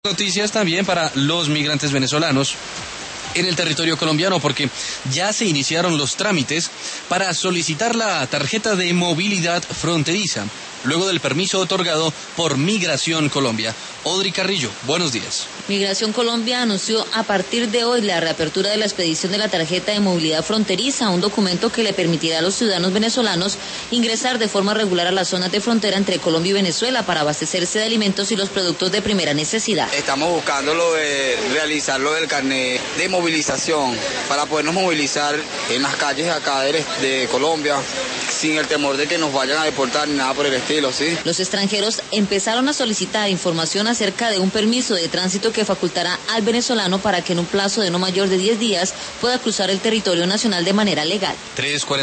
Noticias también para los migrantes venezolanos en el territorio colombiano, porque ya se iniciaron los trámites para solicitar la tarjeta de movilidad fronteriza, luego del permiso otorgado por Migración Colombia. Audrey Carrillo, buenos días. Migración Colombia anunció a partir de hoy la reapertura de la expedición de la tarjeta de movilidad fronteriza, un documento que le permitirá a los ciudadanos venezolanos ingresar de forma regular a las zonas de frontera entre Colombia y Venezuela para abastecerse de alimentos y los productos de primera necesidad. Estamos buscando realizar lo del carnet de movilización para podernos movilizar en las calles acá de Colombia sin el temor de que nos vayan a deportar ni nada por el estilo, ¿sí? Los extranjeros empezaron a solicitar información acerca de un permiso de tránsito que facultará al venezolano para que en un plazo de no mayor de 10 días pueda cruzar el territorio nacional de manera legal. 3:40